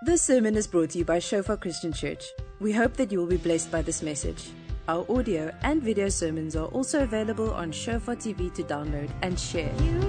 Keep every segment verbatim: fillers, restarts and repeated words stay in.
This sermon is brought to you by Shofar Christian Church. We hope that you will be blessed by this message. Our audio and video sermons are also available on Shofar T V to download and share.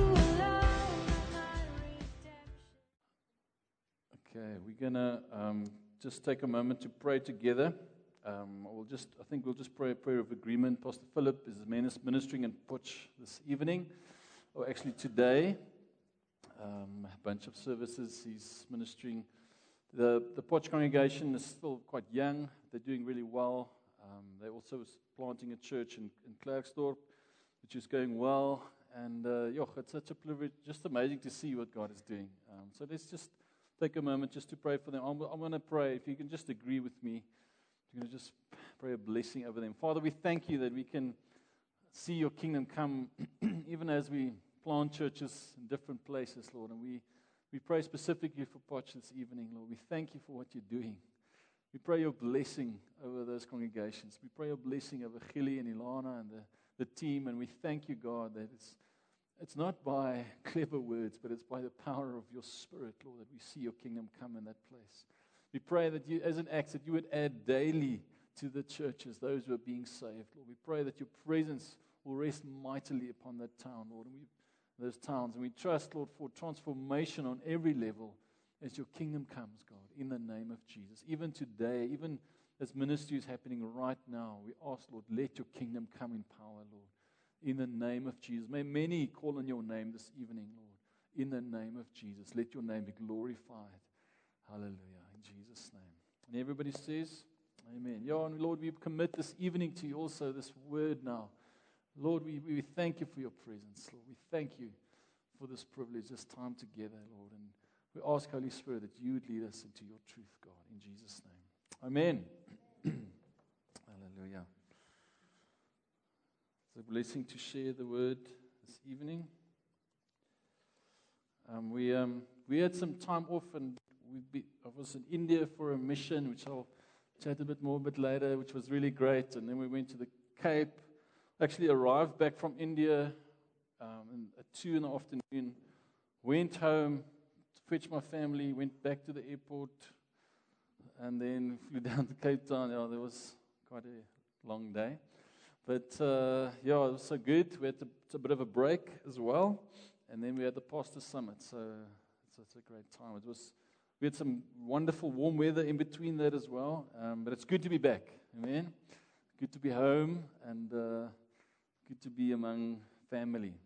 Okay, we're gonna um, just take a moment to pray together. Um, we'll just, I think we'll just pray a prayer of agreement. Pastor Philip is ministering in Potch this evening, or actually today. Um, a bunch of services he's ministering. The the Potch congregation is still quite young. They're doing really well. Um, they're also planting a church in, in Klerksdorp, which is going well. And uh, yeah, it's such a privilege, just amazing to see what God is doing. Um, so let's just take a moment just to pray for them. I'm, I'm going to pray. If you can just agree with me, I'm going to just pray a blessing over them. Father, we thank you that we can see your kingdom come, even as we plant churches in different places, Lord. And we, we pray specifically for Potch this evening, Lord. We thank you for what you're doing. We pray your blessing over those congregations. We pray your blessing over Gilly and Ilana and the, the team. And we thank you, God, that it's It's not by clever words, but it's by the power of your Spirit, Lord, that we see your kingdom come in that place. We pray that you, as an act, that you would add daily to the churches those who are being saved, Lord. We pray that your presence will rest mightily upon that town, Lord, and we, those towns. And we trust, Lord, for transformation on every level as your kingdom comes, God, in the name of Jesus. Even today, even as ministry is happening right now, we ask, Lord, let your kingdom come in power, Lord. In the name of Jesus. May many call on your name this evening, Lord. In the name of Jesus. Let your name be glorified. Hallelujah. In Jesus' name. And everybody says, amen. Yeah, and Lord, we commit this evening to you also, this word now. Lord, we, we thank you for your presence, Lord. We thank you for this privilege, this time together, Lord. And we ask, Holy Spirit, that you would lead us into your truth, God. In Jesus' name. Amen. Hallelujah. It's a blessing to share the word this evening. Um, we um, we had some time off, and we be, I was in India for a mission, which I'll chat a bit more a bit later, which was really great. And then we went to the Cape. Actually arrived back from India um, at two in the afternoon. Went home to fetch my family. Went back to the airport, and then flew down to Cape Town. Yeah, there was quite a long day. But, uh, yeah, it was so good. We had to, a bit of a break as well. And then we had the Pastor Summit. So it's, it's a great time. It was. We had some wonderful warm weather in between that as well. Um, but it's good to be back. Amen. Good to be home and uh, good to be among family.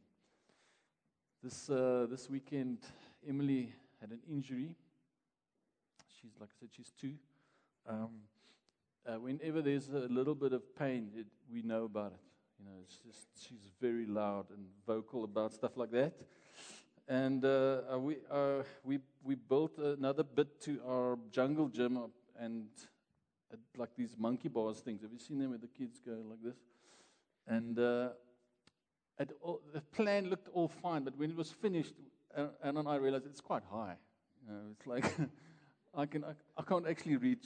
This, uh, this weekend, Emily had an injury. She's, like I said, she's two. Um Uh, whenever there's a little bit of pain, it, we know about it. You know, it's just she's very loud and vocal about stuff like that. And uh, we uh, we we built another bit to our jungle gym, up and uh, like these monkey bars things. Have you seen them where the kids go like this? And uh, it all, the plan looked all fine, but when it was finished, Anna and I realized it's quite high. You know, it's like. I can I, I can't actually reach,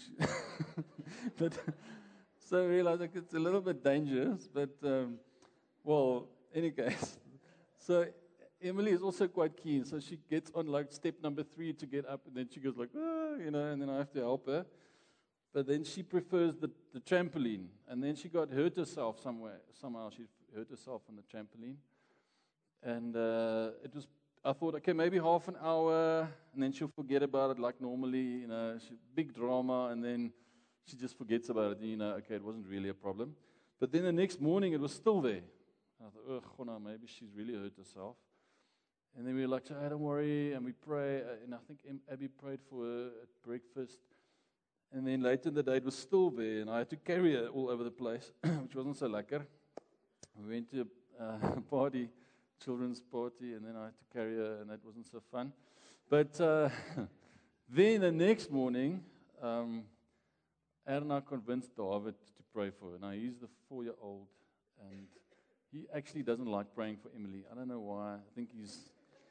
but so I realized like it's a little bit dangerous. But um, well, in any case, so Emily is also quite keen. So she gets on like step number three to get up, and then she goes like, ah, you know, and then I have to help her. But then she prefers the, the trampoline, and then she got hurt herself somewhere. Somehow she hurt herself on the trampoline, and uh, it was. I thought, okay, maybe half an hour, and then she'll forget about it like normally, you know, she, big drama, and then she just forgets about it, you know, okay, it wasn't really a problem. But then the next morning, it was still there. I thought, oh, no, maybe she's really hurt herself. And then we were like, hey, don't worry, and we pray, and I think Abby prayed for her at breakfast. And then later in the day, it was still there, and I had to carry her all over the place, which wasn't so lekker. We went to a party, children's party, and then I had to carry her, and that wasn't so fun. But uh, then the next morning, um, Erna convinced David to pray for her. Now, he's the four-year-old, and he actually doesn't like praying for Emily. I don't know why. I think he's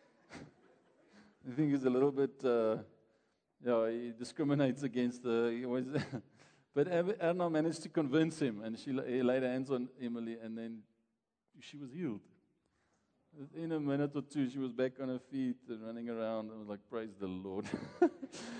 I think he's a little bit, uh, yeah, he discriminates against her. He always but Erna managed to convince him, and she he laid hands on Emily, and then she was healed. In a minute or two, she was back on her feet and running around. I was like, praise the Lord.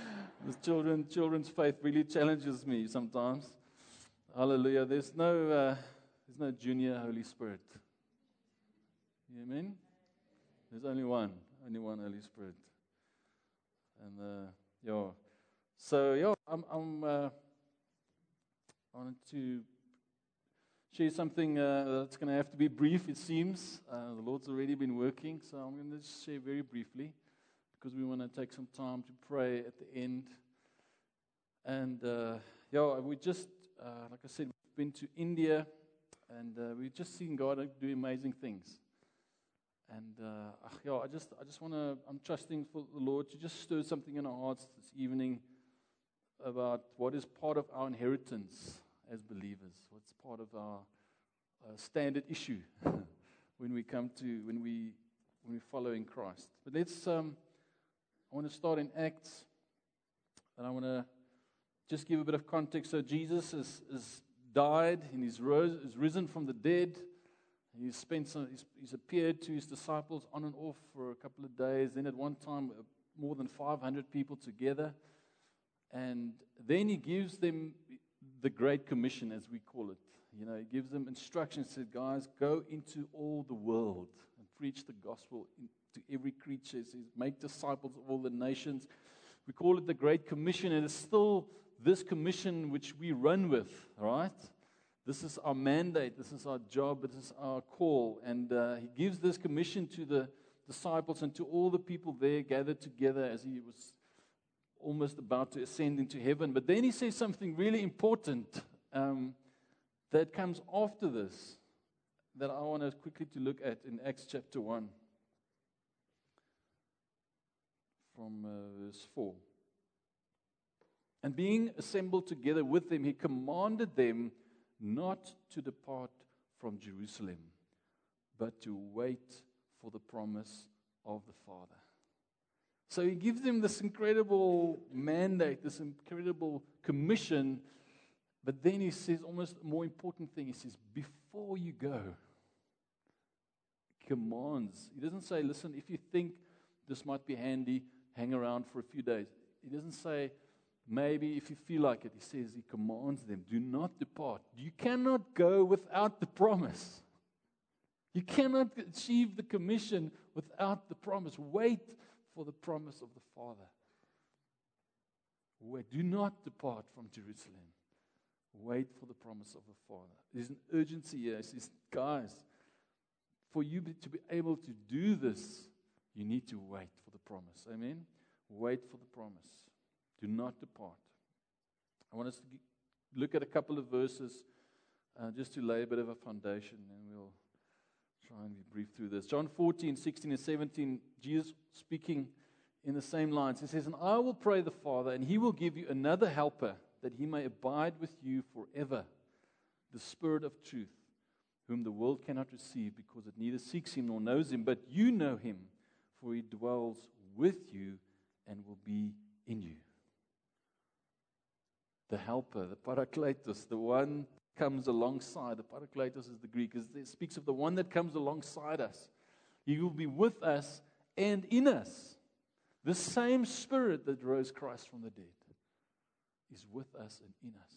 This children, children's faith really challenges me sometimes. Hallelujah. There's no, uh, there's no junior Holy Spirit. You amen? There's only one, only one Holy Spirit. And uh, yeah, so yeah, I'm, I'm uh, I wanted to share something uh, that's going to have to be brief. It seems uh, the Lord's already been working, so I'm going to just share very briefly, because we want to take some time to pray at the end. And, uh, yeah, we just, uh, like I said, we've been to India, and uh, we've just seen God do amazing things. And, uh, yeah, I just I just want to, I'm trusting for the Lord to just stir something in our hearts this evening about what is part of our inheritance as believers, what's part of our uh, standard issue when we come to, when we, when we follow in Christ. But let's, um, I want to start in Acts, and I want to just give a bit of context. So Jesus has, has died, and he's, rose, he's risen from the dead. He's spent some, he's, he's appeared to his disciples on and off for a couple of days. Then at one time, uh, more than five hundred people together. And then he gives them the Great Commission, as we call it. You know, he gives them instructions. He said, guys, go into all the world and preach the gospel in, to every creature. He says, make disciples of all the nations. We call it the Great Commission, and it's still this commission which we run with, right? This is our mandate. This is our job. This is our call. And uh, he gives this commission to the disciples and to all the people there gathered together as he was almost about to ascend into heaven. But then he says something really important um, that comes after this that I want us quickly to look at in Acts chapter one from uh, verse four. And being assembled together with them, he commanded them not to depart from Jerusalem, but to wait for the promise of the Father. So he gives them this incredible mandate, this incredible commission, but then he says almost a more important thing. He says, before you go, commands. He doesn't say, listen, if you think this might be handy, hang around for a few days. He doesn't say, maybe if you feel like it. He says, he commands them, do not depart. You cannot go without the promise. You cannot achieve the commission without the promise. Wait for the promise of the Father. Wait, do not depart from Jerusalem. Wait for the promise of the Father. There's an urgency here. He says, guys, for you to be able to do this, you need to wait for the promise. Amen? Wait for the promise. Do not depart. I want us to look at a couple of verses uh, just to lay a bit of a foundation, and we'll try and be brief through this. John fourteen, sixteen, and seventeen, Jesus speaking in the same lines. He says, and I will pray the Father, and he will give you another helper, that he may abide with you forever, the Spirit of truth, whom the world cannot receive, because it neither seeks him nor knows him, but you know him, for he dwells with you and will be in you. The helper, the Parakletos, the one comes alongside. The Parakletos is the Greek. It speaks of the one that comes alongside us. He will be with us and in us. The same Spirit that rose Christ from the dead is with us and in us.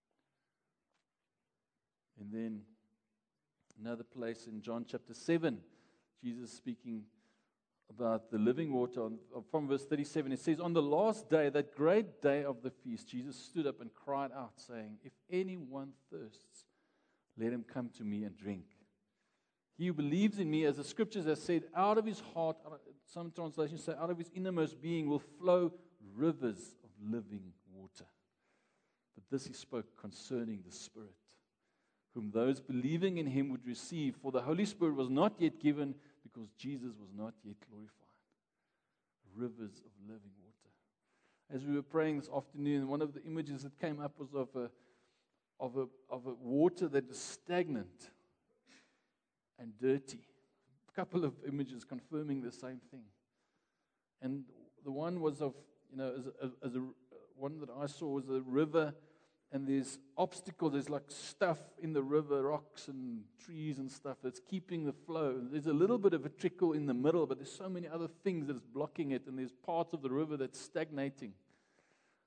And then another place in John chapter seven, Jesus speaking about the living water. From verse thirty-seven, it says, on the last day, that great day of the feast, Jesus stood up and cried out, saying, if anyone thirsts, let him come to me and drink. He who believes in me, as the scriptures have said, out of his heart, some translations say, out of his innermost being will flow rivers of living water. But this he spoke concerning the Spirit, whom those believing in him would receive, for the Holy Spirit was not yet given, because Jesus was not yet glorified. Rivers of living water. As we were praying this afternoon, one of the images that came up was of a of a of a water that is stagnant and dirty. A couple of images confirming the same thing. And the one was of, you know, as a, as a one that I saw was a river, and there's obstacles, there's like stuff in the river, rocks and trees and stuff that's keeping the flow. There's a little bit of a trickle in the middle, but there's so many other things that's blocking it, and there's parts of the river that's stagnating.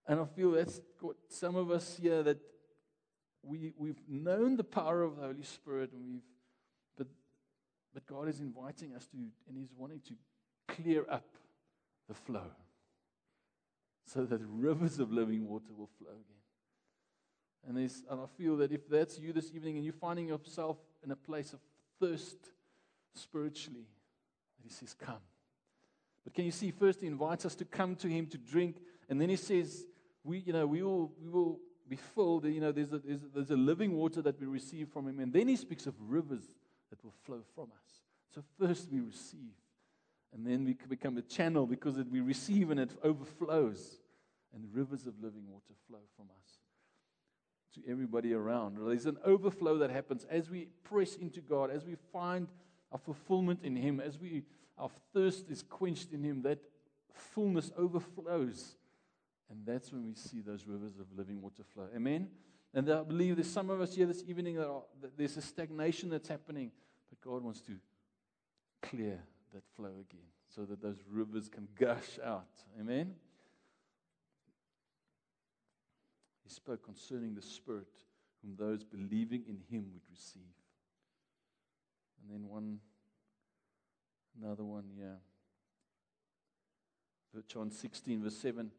And I feel that's got some of us here that we, we've known the power of the Holy Spirit, and we've, but, but God is inviting us to, and He's wanting to clear up the flow so that rivers of living water will flow again. And, there's, and I feel that if that's you this evening and you're finding yourself in a place of thirst spiritually, that He says, come. But can you see, first He invites us to come to Him to drink, and then He says, we, you know, we will, we will be filled. You know, there's a, there's, a, there's a living water that we receive from Him, and then He speaks of rivers that will flow from us. So first we receive, and then we become a channel because it, we receive and it overflows, and rivers of living water flow from us to everybody around. There's an overflow that happens as we press into God, as we find our fulfillment in Him, as we our thirst is quenched in Him, that fullness overflows. And that's when we see those rivers of living water flow. Amen? And I believe there's some of us here this evening that, are, that there's a stagnation that's happening, but God wants to clear that flow again so that those rivers can gush out. Amen? He spoke concerning the Spirit, whom those believing in Him would receive. And then one, another one here. John sixteen, verse seven.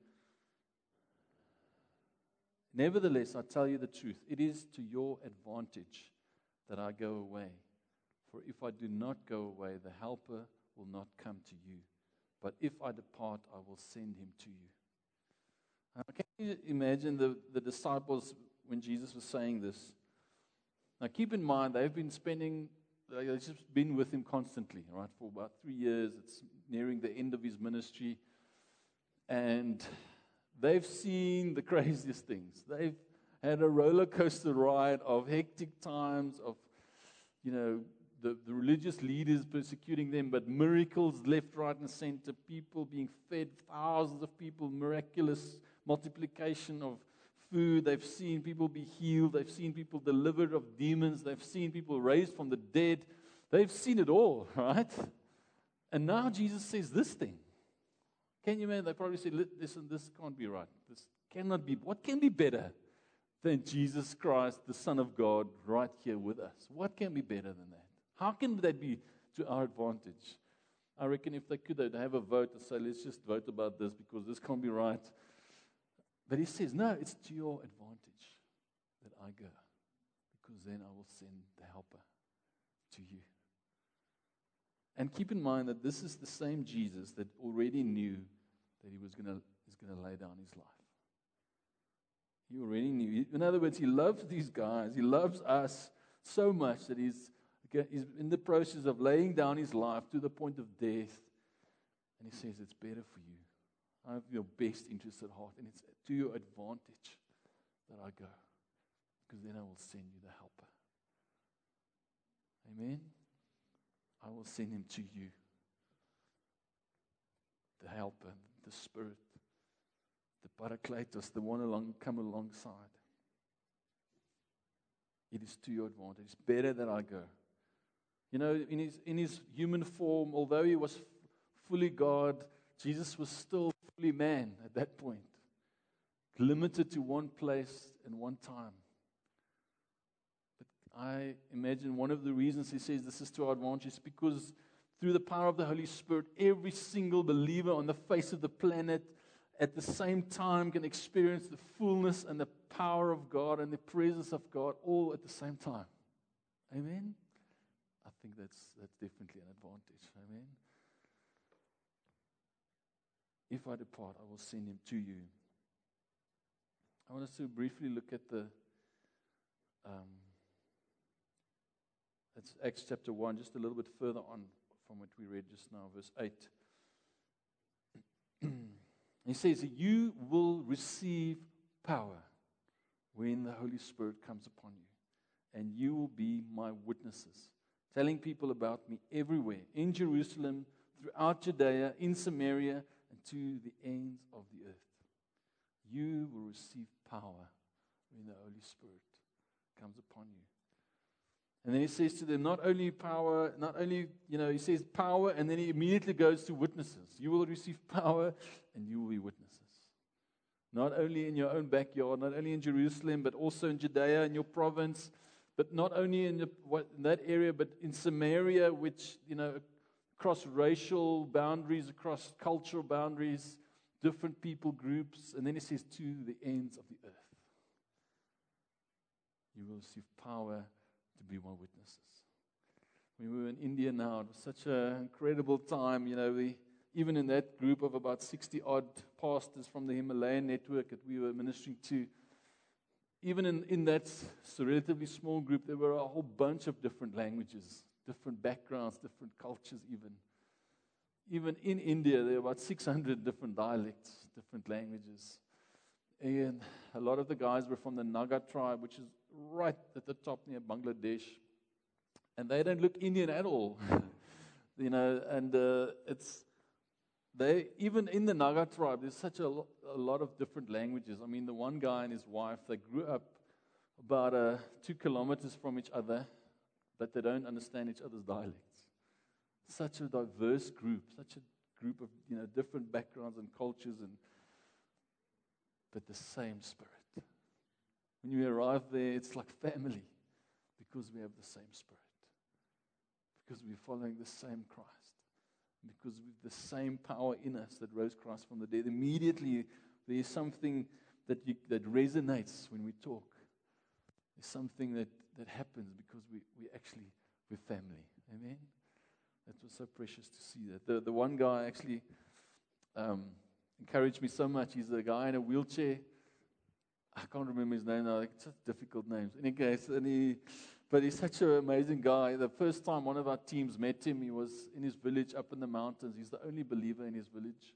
Nevertheless, I tell you the truth, it is to your advantage that I go away. For if I do not go away, the Helper will not come to you. But if I depart, I will send Him to you. Now, can you imagine the, the disciples when Jesus was saying this? Now, keep in mind, they've been spending, they've just been with Him constantly, right, for about three years. It's nearing the end of His ministry. And they've seen the craziest things. They've had a roller coaster ride of hectic times, of, you know, the, the religious leaders persecuting them, but miracles left, right, and center, people being fed, thousands of people, miraculous multiplication of food. They've seen people be healed. They've seen people delivered of demons. They've seen people raised from the dead. They've seen it all, right? And now Jesus says this thing. Can you imagine? They probably say, listen, this can't be right. This cannot be. What can be better than Jesus Christ, the Son of God, right here with us? What can be better than that? How can that be to our advantage? I reckon if they could, they'd have a vote and say, let's just vote about this because this can't be right. But He says, no, it's to your advantage that I go, because then I will send the Helper to you. And keep in mind that this is the same Jesus that already knew that He was going to is going to lay down His life. He already knew. In other words, He loves these guys. He loves us so much that He's, he's in the process of laying down His life to the point of death. And He says, it's better for you. I have your best interest at heart, and it's to your advantage that I go, because then I will send you the Helper. Amen? I will send Him to you, the Helper, the Spirit, the Parakletos, the one along come alongside. It is to your advantage. It's better that I go. You know, in his in his human form, although He was fully God, Jesus was still fully man at that point, limited to one place and one time. But I imagine one of the reasons He says this is to our advantage is because through the power of the Holy Spirit, every single believer on the face of the planet at the same time can experience the fullness and the power of God and the presence of God all at the same time. Amen? I think that's that's definitely an advantage. Amen? If I depart, I will send Him to you. I want us to briefly look at the um, it's Acts chapter one, just a little bit further on from what we read just now, verse eight. He says, you will receive power when the Holy Spirit comes upon you, and you will be my witnesses, telling people about me everywhere, in Jerusalem, throughout Judea, in Samaria, and to the ends of the earth. You will receive power when the Holy Spirit comes upon you. And then He says to them, not only power, not only, you know, He says power, and then He immediately goes to witnesses. You will receive power, and you will be witnesses. not only in your own backyard, not only in Jerusalem, but also in Judea, in your province, but not only in, the, what, in that area, but in Samaria, which, you know, across racial boundaries, across cultural boundaries, different people groups. And then he says, to the ends of the earth. You will receive power to be my witnesses. When we were in India now, it was such an incredible time. You know, we, even in that group of about sixty-odd pastors from the Himalayan network that we were ministering to, even in, in that relatively small group, there were a whole bunch of different languages, different backgrounds, different cultures even. Even in India, there were about six hundred different dialects, different languages. And a lot of the guys were from the Naga tribe, which is right at the top near Bangladesh. And they don't look Indian at all. you know, and uh, it's, they, even in the Naga tribe, there's such a, lo- a lot of different languages. I mean, the one guy and his wife, they grew up about uh, two kilometers from each other, but they don't understand each other's dialects. Such a diverse group, such a group of, you know, different backgrounds and cultures, and but the same Spirit. When you arrive there, it's like family, because we have the same Spirit, because we're following the same Christ, because we've the same power in us that rose Christ from the dead. Immediately, there is something that you, that resonates when we talk. There's something that, that happens because we, we actually, we're family. Amen? It was so precious to see that. The, the one guy actually um, encouraged me so much. He's a guy in a wheelchair. I can't remember his name now. It's such difficult names. In any case, and he, but he's such an amazing guy. The first time one of our teams met him, he was in his village up in the mountains. He's the only believer in his village.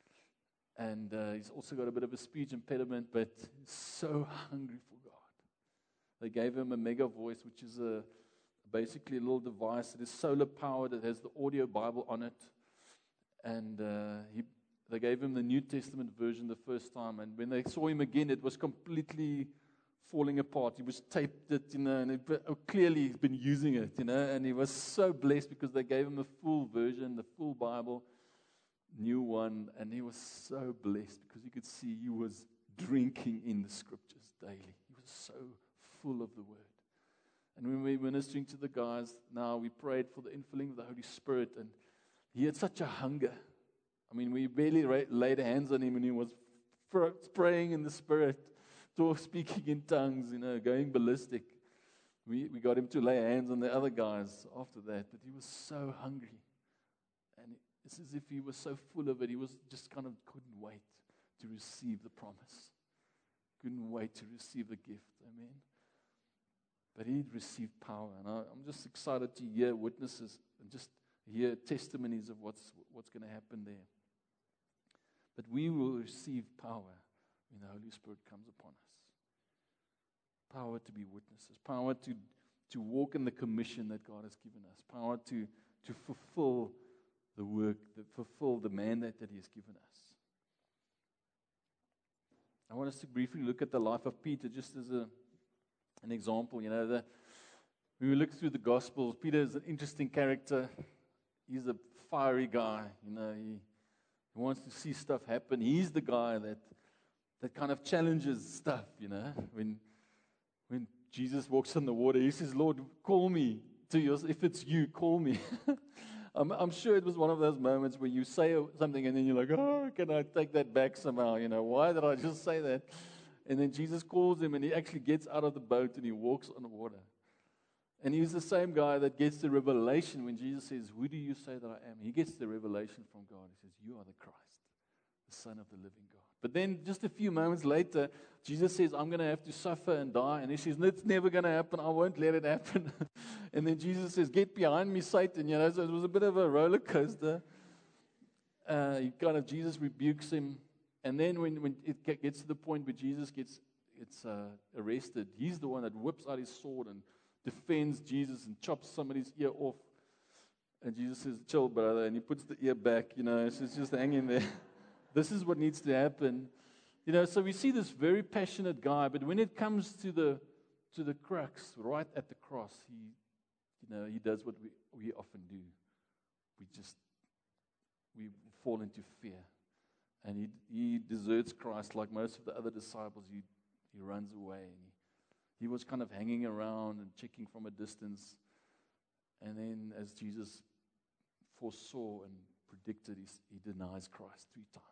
And uh, he's also got a bit of a speech impediment, but he's so hungry for God. They gave him a mega voice, which is a basically a little device that is solar powered. It has the audio Bible on it. And uh, he, they gave him the New Testament version the first time. And when they saw him again, it was completely falling apart. He was taped it, you know, and it, clearly he's been using it, you know. And he was so blessed because they gave him the full version, the full Bible, new one. And he was so blessed because you could see he was drinking in the scriptures daily. He was so full of the word. And when we were ministering to the guys, now we prayed for the infilling of the Holy Spirit, and he had such a hunger. I mean, we barely ra- laid hands on him, and he was fr- praying in the Spirit, talk, speaking in tongues, you know, going ballistic. We we got him to lay hands on the other guys after that, but he was so hungry. And it's as if he was so full of it, he was just kind of couldn't wait to receive the promise. Couldn't wait to receive the gift. Amen. But he'd received power, and I, I'm just excited to hear witnesses and just hear testimonies of what's what's going to happen there. But we will receive power when the Holy Spirit comes upon us. Power to be witnesses, power to, to walk in the commission that God has given us, power to, to fulfill the work, to fulfill the mandate that He has given us. I want us to briefly look at the life of Peter just as a An example, you know, the, when we look through the Gospels, Peter is an interesting character. He's a fiery guy, you know, he, he wants to see stuff happen. He's the guy that that kind of challenges stuff, you know. When when Jesus walks on the water, he says, Lord, call me to yours. If it's you, call me. I'm, I'm sure it was one of those moments where you say something and then you're like, oh, can I take that back somehow? You know, why did I just say that? And then Jesus calls him, and he actually gets out of the boat, and he walks on the water. And he's the same guy that gets the revelation when Jesus says, who do you say that I am? He gets the revelation from God. He says, you are the Christ, the Son of the living God. But then just a few moments later, Jesus says, I'm going to have to suffer and die. And he says, it's never going to happen. I won't let it happen. And then Jesus says, get behind me, Satan. You know, so it was a bit of a roller coaster. Uh, he kind of, Jesus rebukes him. And then when, when it gets to the point where Jesus gets, gets uh, arrested, he's the one that whips out his sword and defends Jesus and chops somebody's ear off. And Jesus says, chill, brother. And he puts the ear back, you know, so it's just hanging there. This is what needs to happen. You know, so we see this very passionate guy, but when it comes to the to the crux, right at the cross, he, you know, he does what we, we often do. We just, we fall into fear. And he, he deserts Christ like most of the other disciples. He, he runs away. And he, he was kind of hanging around and checking from a distance. And then as Jesus foresaw and predicted, he, he denies Christ three times.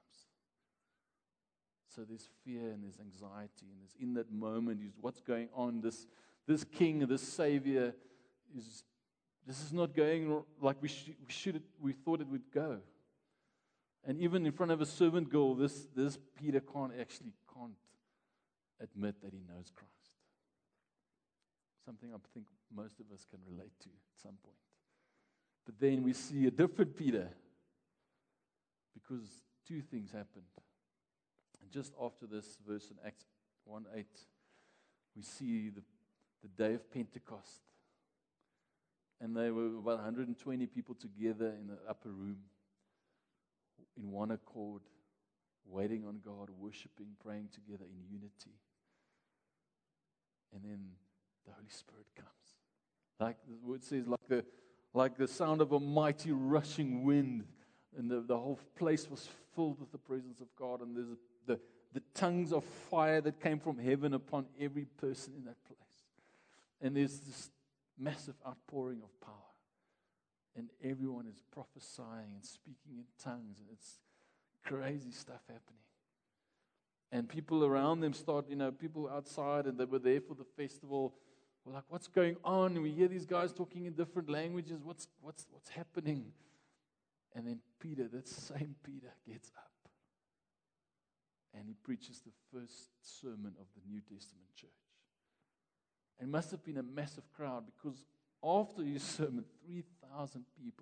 So there's fear and there's anxiety. And there's in that moment, is what's going on? This, this king, this savior, is this is not going like we, sh- we should. We thought it would go. And even in front of a servant girl, this, this Peter can't actually can't admit that he knows Christ. Something I think most of us can relate to at some point. But then we see a different Peter, because two things happened. And just after this verse in Acts one eight, we see the, the day of Pentecost. And they were about one hundred twenty people together in the upper room, in one accord, waiting on God, worshiping, praying together in unity. And then the Holy Spirit comes. Like the word says, like the, like the sound of a mighty rushing wind. And the, the whole place was filled with the presence of God. And there's a, the, the tongues of fire that came from heaven upon every person in that place. And there's this massive outpouring of power. And everyone is prophesying and speaking in tongues. And it's crazy stuff happening. And people around them start, you know, people outside, and they were there for the festival, were like, what's going on? And we hear these guys talking in different languages. What's what's what's happening? And then Peter, that same Peter, gets up. And he preaches the first sermon of the New Testament church. It must have been a massive crowd, because after his sermon, three thousand people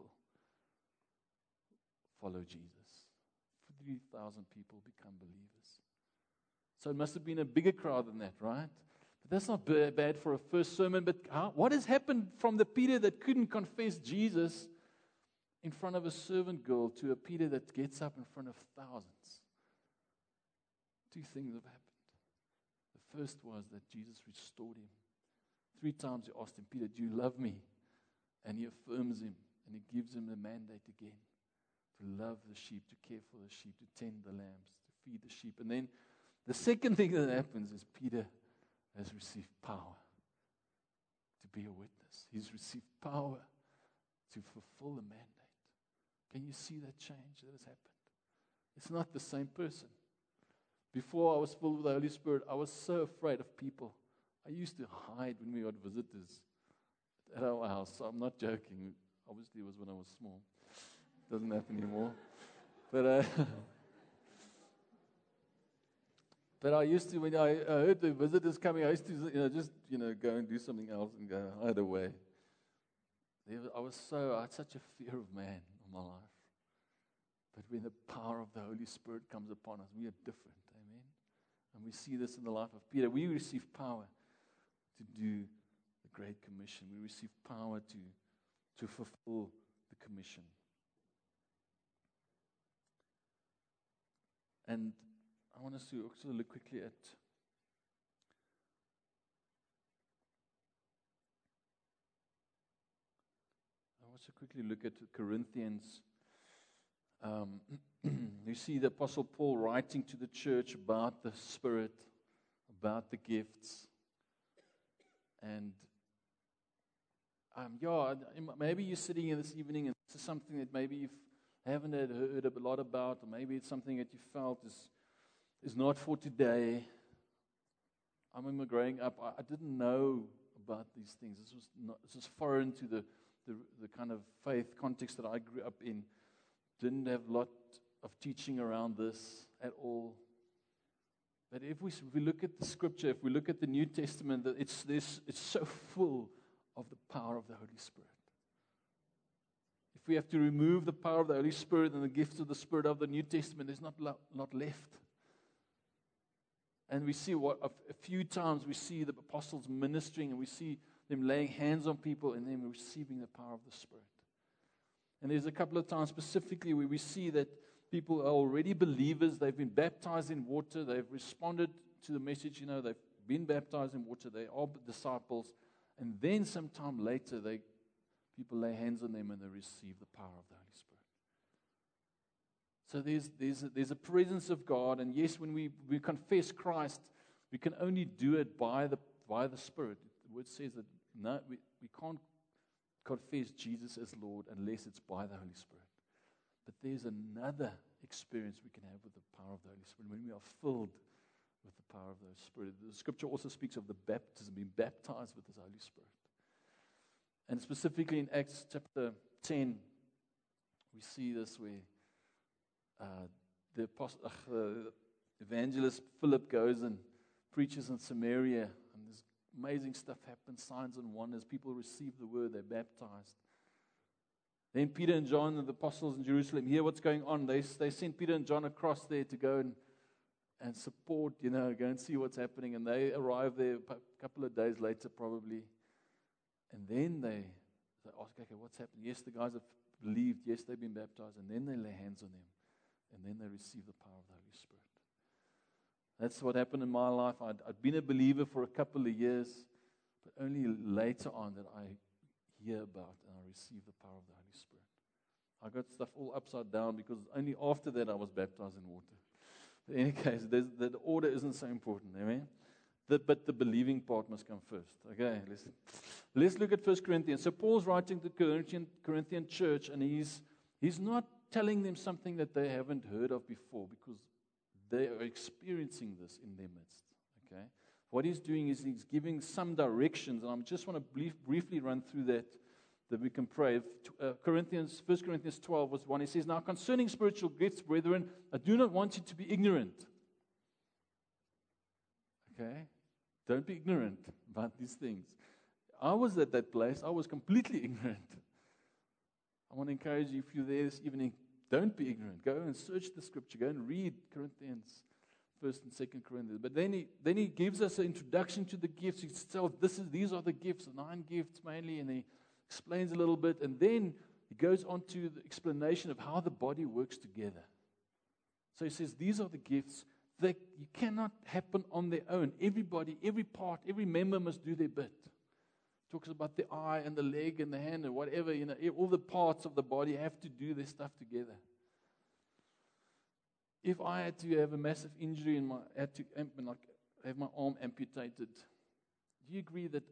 follow Jesus. three thousand people become believers. So it must have been a bigger crowd than that, right? But that's not bad for a first sermon. But how, what has happened from the Peter that couldn't confess Jesus in front of a servant girl to a Peter that gets up in front of thousands? Two things have happened. The first was that Jesus restored him. Three times he asked him, Peter, do you love me? And he affirms him, and he gives him the mandate again to love the sheep, to care for the sheep, to tend the lambs, to feed the sheep. And then the second thing that happens is Peter has received power to be a witness. He's received power to fulfill the mandate. Can you see that change that has happened? It's not the same person. Before I was filled with the Holy Spirit, I was so afraid of people. I used to hide when we got visitors at our house. So I'm not joking. Obviously, it was when I was small. It doesn't happen anymore. But uh, but I used to, when I, I heard the visitors coming, I used to, you know, just you know go and do something else and go hide away. I was so I had such a fear of man in my life. But when the power of the Holy Spirit comes upon us, we are different. Amen. And we see this in the life of Peter. We receive power to do the Great Commission. We receive power to, to fulfill the commission. And I want us to also look quickly at I want to quickly look at Corinthians. Um, you see the Apostle Paul writing to the church about the Spirit, about the gifts. And um, yeah, maybe you're sitting here this evening and this is something that maybe you haven't had heard a lot about, or maybe it's something that you felt is is not for today. I remember growing up, I, I didn't know about these things. This was not, this was foreign to the, the the kind of faith context that I grew up in. Didn't have a lot of teaching around this at all. But if we, if we look at the Scripture, if we look at the New Testament, it's this, it's so full of the power of the Holy Spirit. If we have to remove the power of the Holy Spirit and the gifts of the Spirit of the New Testament, there's not a lot left. And we see what a, a few times we see the apostles ministering, and we see them laying hands on people and then receiving the power of the Spirit. And there's a couple of times specifically where we see that people are already believers. They've been baptized in water. They've responded to the message. You know, they've been baptized in water. They are disciples. And then sometime later, they people lay hands on them and they receive the power of the Holy Spirit. So there's, there's, a, there's a presence of God. And yes, when we, we confess Christ, we can only do it by the, by the Spirit. The word says that no, we, we can't confess Jesus as Lord unless it's by the Holy Spirit. But there's another experience we can have with the power of the Holy Spirit when we are filled with the power of the Holy Spirit. The Scripture also speaks of the baptism, being baptized with the Holy Spirit. And specifically in Acts chapter ten, we see this where uh, the apostle, uh, uh, evangelist Philip goes and preaches in Samaria, and this amazing stuff happens, signs and wonders. People receive the word, they're baptized. Then Peter and John, the apostles in Jerusalem, hear what's going on. They, they send Peter and John across there to go and, and support, you know, go and see what's happening. And they arrive there a couple of days later probably. And then they, they ask, okay, what's happening? Yes, the guys have believed. Yes, they've been baptized. And then they lay hands on them. And then they receive the power of the Holy Spirit. That's what happened in my life. I'd, I'd been a believer for a couple of years, but only later on that I hear about and I receive the power of the Holy Spirit. I got stuff all upside down because only after that I was baptized in water. But in any case, the order isn't so important. Amen? The, but the believing part must come first. Okay, let's, let's look at First Corinthians. So Paul's writing to the Corinthian, Corinthian church, and he's, he's not telling them something that they haven't heard of before because they are experiencing this in their midst. Okay, what he's doing is he's giving some directions, and I just want to brief, briefly run through that, that we can pray. Uh, Corinthians, First Corinthians twelve was one. He says, "Now concerning spiritual gifts, brethren, I do not want you to be ignorant." Okay, don't be ignorant about these things. I was at that place. I was completely ignorant. I want to encourage you, if you're there this evening, don't be ignorant. Go and search the Scripture. Go and read Corinthians, First and Second Corinthians. But then he then he gives us an introduction to the gifts. He tells this is these are the gifts, nine gifts mainly, and he explains a little bit. And then he goes on to the explanation of how the body works together. So he says these are the gifts that you cannot happen on their own. Everybody, every part, every member must do their bit. Talks about the eye and the leg and the hand and whatever, you know, all the parts of the body have to do their stuff together. If I had to have a massive injury and my had to like have my arm amputated, do you agree that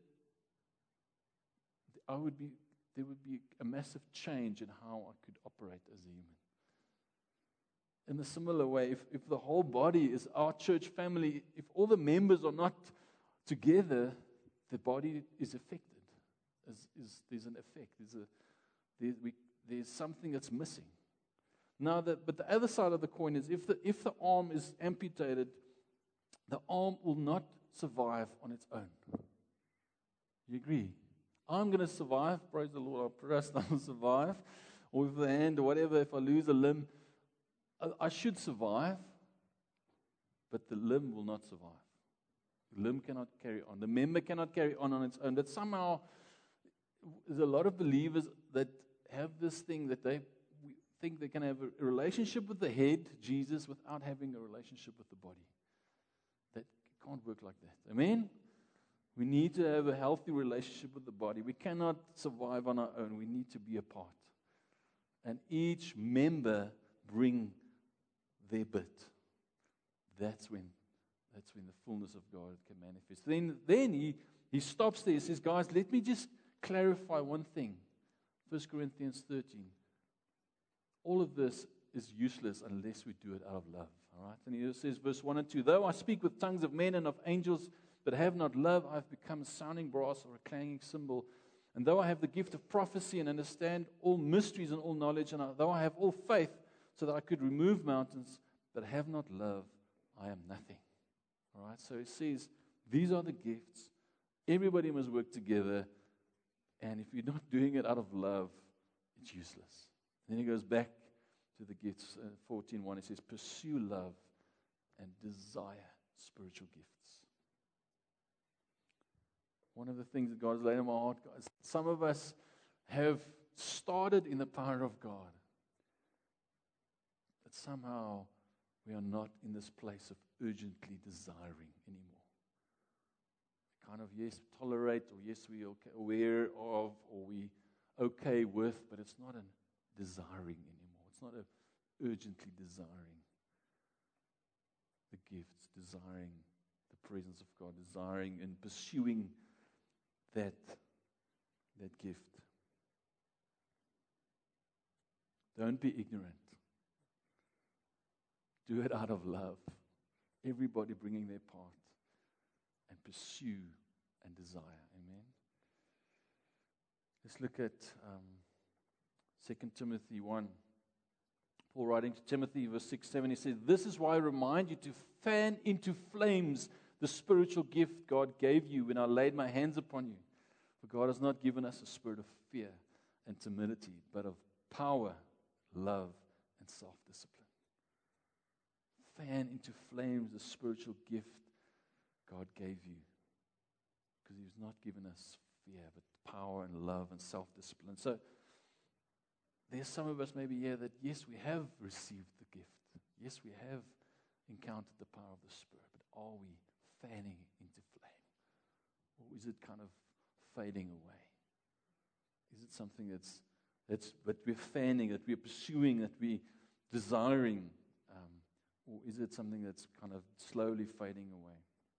I would be there would be a massive change in how I could operate as a human? In a similar way, if, if the whole body is our church family, if all the members are not together, the body is affected. Is, is, there's an effect. There's, a, there, we, there's something that's missing. Now, the, but the other side of the coin is if the, if the arm is amputated, the arm will not survive on its own. You agree? I'm going to survive. Praise the Lord. I trust I will survive. Or with the hand or whatever, if I lose a limb, I, I should survive, but the limb will not survive. The limb cannot carry on. The member cannot carry on on its own. That somehow, there's a lot of believers that have this thing that they think they can have a relationship with the head, Jesus, without having a relationship with the body. That can't work like that. Amen? We need to have a healthy relationship with the body. We cannot survive on our own. We need to be a part. And each member bring their bit. That's when That's when the fullness of God can manifest. Then, then he, he stops there. He says, guys, let me just clarify one thing. First Corinthians thirteen. All of this is useless unless we do it out of love. All right? And he says, verse one and two, though I speak with tongues of men and of angels, but have not love, I have become a sounding brass or a clanging cymbal. And though I have the gift of prophecy and understand all mysteries and all knowledge, and though I have all faith so that I could remove mountains, but have not love, I am nothing. All right, so he says, these are the gifts. Everybody must work together. And if you're not doing it out of love, it's useless. Then he goes back to the gifts, uh, fourteen one. He says, pursue love and desire spiritual gifts. One of the things that God has laid in my heart, guys, some of us have started in the power of God. But somehow we are not in this place of urgently desiring anymore. Kind of, yes, tolerate, or yes, we okay, aware of, or we okay with, but it's not a desiring anymore. It's not a urgently desiring the gifts, desiring the presence of God, desiring and pursuing that, that gift. Don't be ignorant. Do it out of love. Everybody bringing their part, and pursue and desire. Amen. Let's look at um, Second Timothy one. Paul writing to Timothy, verse six, seven, he says, "This is why I remind you to fan into flames the spiritual gift God gave you when I laid my hands upon you. For God has not given us a spirit of fear and timidity, but of power, love, and self-discipline." Fan into flames the spiritual gift God gave you. Because He's not given us fear, but power and love and self-discipline. So, there's some of us maybe here that, yes, we have received the gift. Yes, we have encountered the power of the Spirit. But are we fanning into flame? Or is it kind of fading away? Is it something that's, that's that we're fanning, that we're pursuing, that we're desiring? Um, or is it something that's kind of slowly fading away?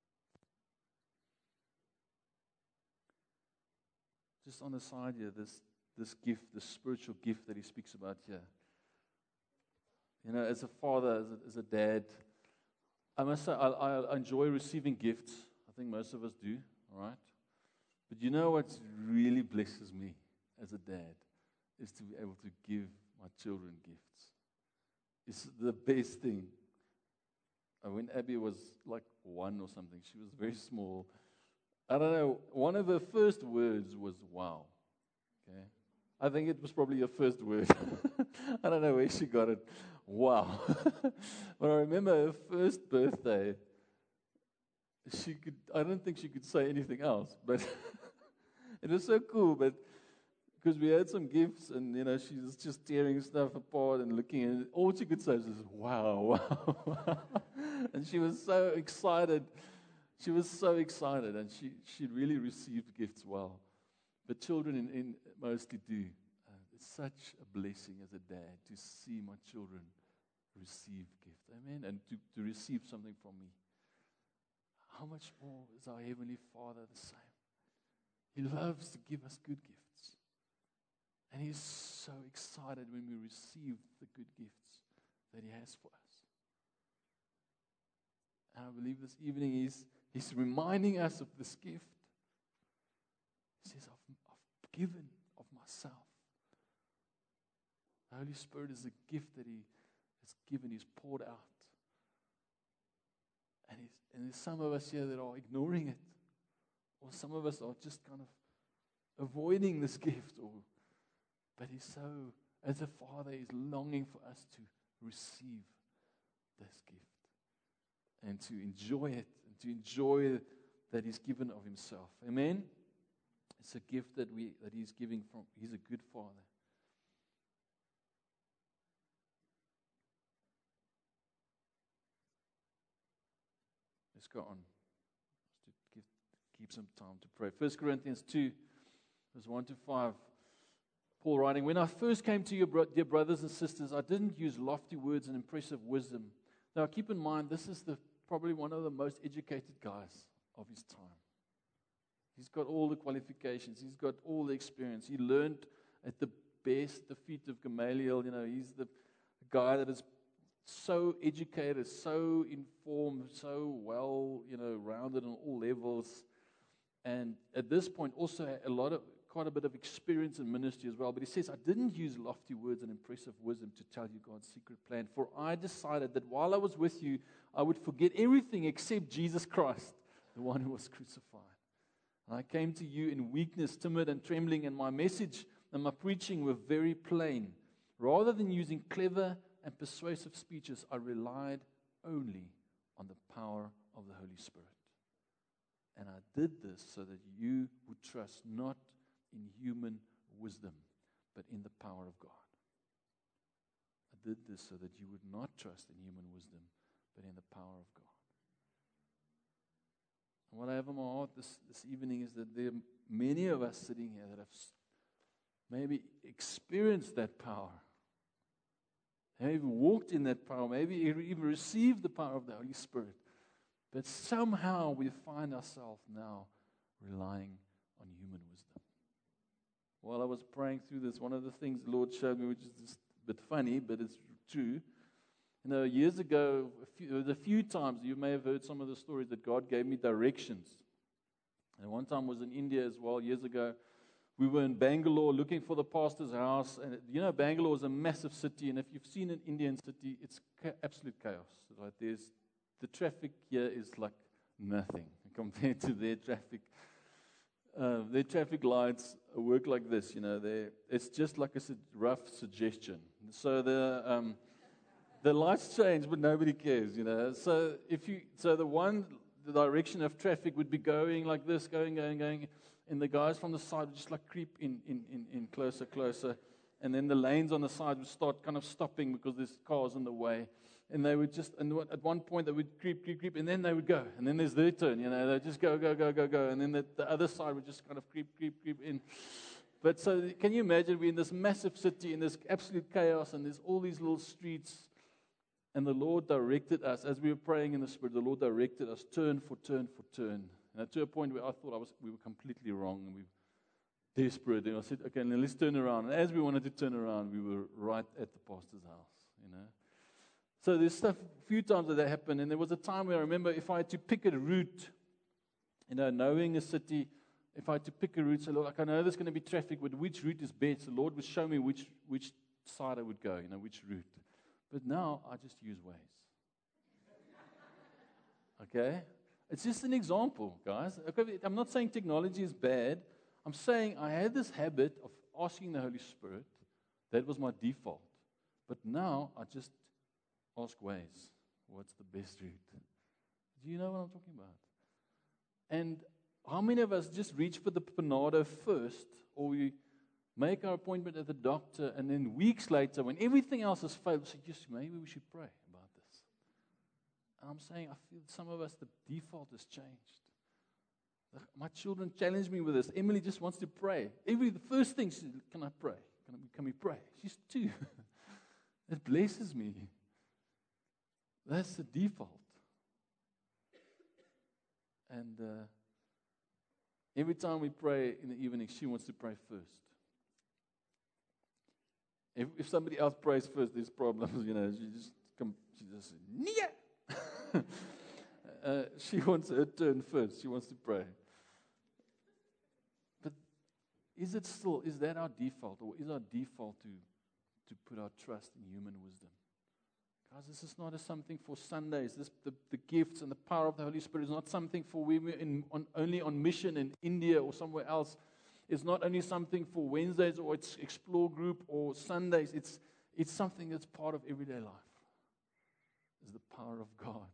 Just on the side here, this this gift, this spiritual gift that he speaks about here. You know, as a father, as a, as a dad, I must say, I, I enjoy receiving gifts. I think most of us do, all right? But you know what really blesses me as a dad is to be able to give my children gifts. It's the best thing. Uh, When Abby was like one or something, she was very small. I don't know, one of her first words was "wow." Okay? I think it was probably her first word. I don't know where she got it. Wow. But I remember her first birthday, she could, I don't think she could say anything else, but it was so cool, but because we had some gifts and, you know, she was just tearing stuff apart and looking at it. All she could say was, wow, wow, wow. And she was so excited. She was so excited, and she, she really received gifts well. But children in, in mostly do. Uh, it's such a blessing as a dad to see my children receive gifts. Amen? And to, to receive something from me. How much more is our Heavenly Father the same? He loves to give us good gifts. And He's so excited when we receive the good gifts that He has for us. And I believe this evening He's, he's reminding us of this gift. He says, I've, I've given of myself. The Holy Spirit is a gift that He has given, He's poured out. And, he's, and there's some of us here that are ignoring it. Or some of us are just kind of avoiding this gift. Or, but He's so, as a Father, He's longing for us to receive this gift. And to enjoy it. And to enjoy that He's given of Himself. Amen? It's a gift that we that He's giving from. He's a good Father. Let's go on. Just to give, keep some time to pray. First Corinthians two, verse one to five. Paul writing, "When I first came to you, dear brothers and sisters, I didn't use lofty words and impressive wisdom. Now keep in mind, this is the probably one of the most educated guys of his time. He's got all the qualifications. He's got all the experience. He learned at the best, the feet of Gamaliel. You know, he's the guy that is so educated, so informed, so well, you know, rounded on all levels. And at this point, also had a lot of, quite a bit of experience in ministry as well. But he says, I didn't use lofty words and impressive wisdom to tell you God's secret plan. For I decided that while I was with you, I would forget everything except Jesus Christ, the one who was crucified. And I came to you in weakness, timid and trembling, and my message and my preaching were very plain. Rather than using clever and persuasive speeches, I relied only on the power of the Holy Spirit. And I did this so that you would trust not in human wisdom, but in the power of God. I did this so that you would not trust in human wisdom, but in the power of God. And what I have in my heart this, this evening is that there are many of us sitting here that have maybe experienced that power maybe walked in that power, maybe even received the power of the Holy Spirit. But somehow we find ourselves now relying on human wisdom. While I was praying through this, one of the things the Lord showed me, which is just a bit funny, but it's true. You know, years ago, a few, a few times, you may have heard some of the stories that God gave me directions. And one time was in India as well, years ago. We were in Bangalore looking for the pastor's house. And, you know, Bangalore is a massive city. And if you've seen an Indian city, it's ca- absolute chaos. Right? There's, the traffic here is like nothing compared to their traffic. Uh, their traffic lights work like this, you know. It's just like a su- rough suggestion. So the um, the lights change, but nobody cares, you know. So if you, so the one the direction of traffic would be going like this, going, going, going. And the guys from the side would just like creep in, in, in, in closer, closer. And then the lanes on the side would start kind of stopping because there's cars in the way. And they would just, and at one point they would creep, creep, creep, and then they would go. And then there's their turn, you know, they'd just go, go, go, go, go. And then the, the other side would just kind of creep, creep, creep in. But so can you imagine we're in this massive city, in this absolute chaos, and there's all these little streets. And the Lord directed us, as we were praying in the Spirit, the Lord directed us turn for turn for turn. And to a point where I thought I was, we were completely wrong, and we were desperate. And I said, okay, now let's turn around. And as we wanted to turn around, we were right at the pastor's house, you know. So there's stuff, a few times that that happened. And there was a time where I remember if I had to pick a route, you know, knowing a city, if I had to pick a route, so Lord, like I know there's going to be traffic, but which route is best? The Lord would show me which which side I would go, you know, which route. But now I just use Waze. Okay? It's just an example, guys. Okay, I'm not saying technology is bad. I'm saying I had this habit of asking the Holy Spirit. That was my default. But now I just ask Waze, what's the best route? Do you know what I'm talking about? And how many of us just reach for the Panado first, or we make our appointment at the doctor, and then weeks later, when everything else has failed, we say, yes, maybe we should pray about this. And I'm saying, I feel some of us, the default has changed. My children challenge me with this. Emily just wants to pray. Every the first thing, she says, can I pray? Can, I, can we pray? She's two. It blesses me. That's the default. And uh, every time we pray in the evening, she wants to pray first. If, if somebody else prays first, there's problems, you know. She just come, she just says, Nia! uh, she wants her turn first. She wants to pray. But is it still, is that our default? Or is our default to, to put our trust in human wisdom? Guys, this is not a something for Sundays. This, the, the gifts and the power of the Holy Spirit is not something for when we're in, on, only on mission in India or somewhere else. It's not only something for Wednesdays or it's Explore Group or Sundays. It's, it's something that's part of everyday life. It's the power of God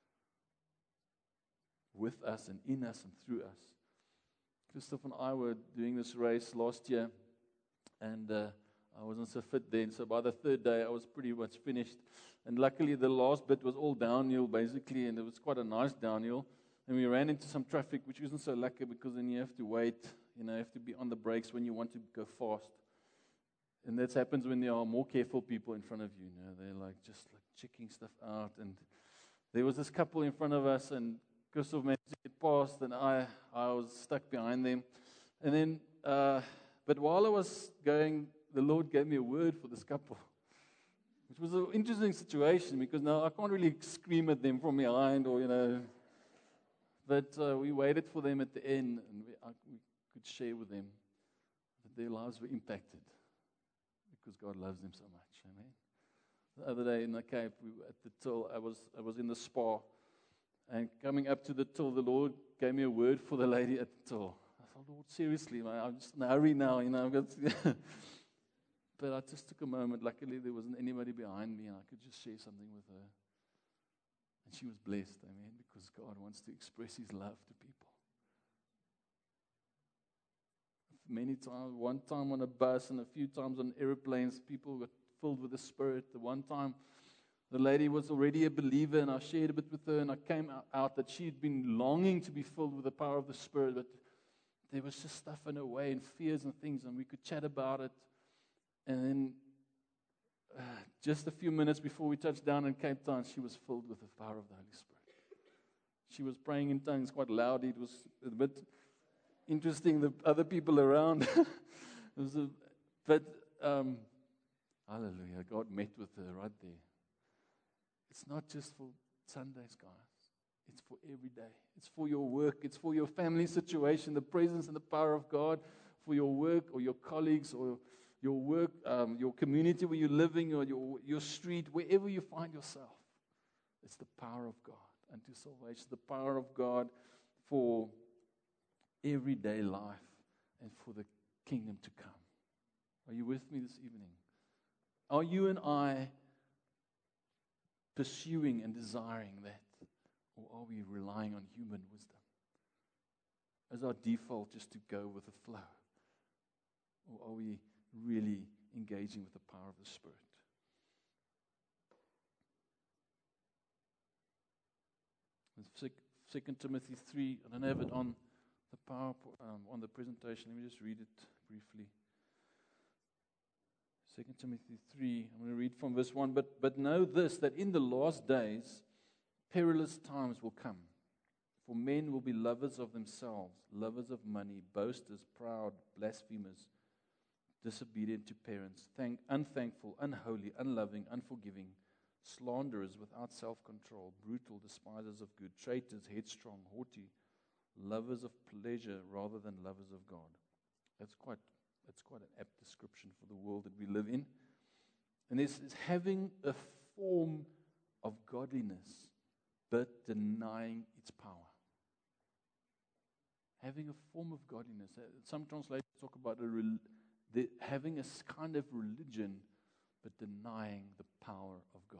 with us and in us and through us. Christoph and I were doing this race last year, and uh, I wasn't so fit then. So by the third day, I was pretty much finished. And luckily, the last bit was all downhill, basically, and it was quite a nice downhill. And we ran into some traffic, which wasn't so lucky because then you have to wait. You know, you have to be on the brakes when you want to go fast. And that happens when there are more careful people in front of you. You know, they're like just like checking stuff out. And there was this couple in front of us, and Christoph managed to get past, and I, I was stuck behind them. And then, uh, but while I was going, the Lord gave me a word for this couple, which was an interesting situation because now I can't really scream at them from behind or, you know. But uh, we waited for them at the end, and we, I, we could share with them that their lives were impacted because God loves them so much. Amen. The other day in the Cape, we were at the till. I was I was in the spa, and coming up to the till, the Lord gave me a word for the lady at the till. I thought, Lord, seriously, man, I'm just in a hurry now, you know. I've got to but I just took a moment. Luckily, there wasn't anybody behind me, and I could just share something with her. And she was blessed, amen, because God wants to express His love to people. Many times, one time on a bus and a few times on airplanes, people got filled with the Spirit. The one time, the lady was already a believer, and I shared a bit with her, and I came out that she had been longing to be filled with the power of the Spirit, but there was just stuff in her way and fears and things, and we could chat about it. And then uh, just a few minutes before we touched down in Cape Town, she was filled with the power of the Holy Spirit. She was praying in tongues quite loudly. It was a bit interesting, the other people around. It was a, but, um, hallelujah, God met with her right there. It's not just for Sundays, guys. It's for every day. It's for your work. It's for your family situation, the presence and the power of God, for your work or your colleagues or your work, um, your community where you're living or your, your street, wherever you find yourself. It's the power of God unto salvation, the power of God for everyday life and for the kingdom to come. Are you with me this evening? Are you and I pursuing and desiring that? Or are we relying on human wisdom? Is our default just to go with the flow? Or are we really engaging with the power of the Spirit? Second Timothy three, I don't have it on the power um, on the presentation. Let me just read it briefly. Second Timothy three, I'm going to read from verse one. But, but know this, that in the last days, perilous times will come. For men will be lovers of themselves, lovers of money, boasters, proud, blasphemers, disobedient to parents, thank, unthankful, unholy, unloving, unforgiving, slanderers, without self-control, brutal, despisers of good, traitors, headstrong, haughty, lovers of pleasure rather than lovers of God. That's quite That's quite an apt description for the world that we live in. And it's, it's having a form of godliness, but denying its power. Having a form of godliness. Some translations talk about a rel- the, having a kind of religion, but denying the power of God.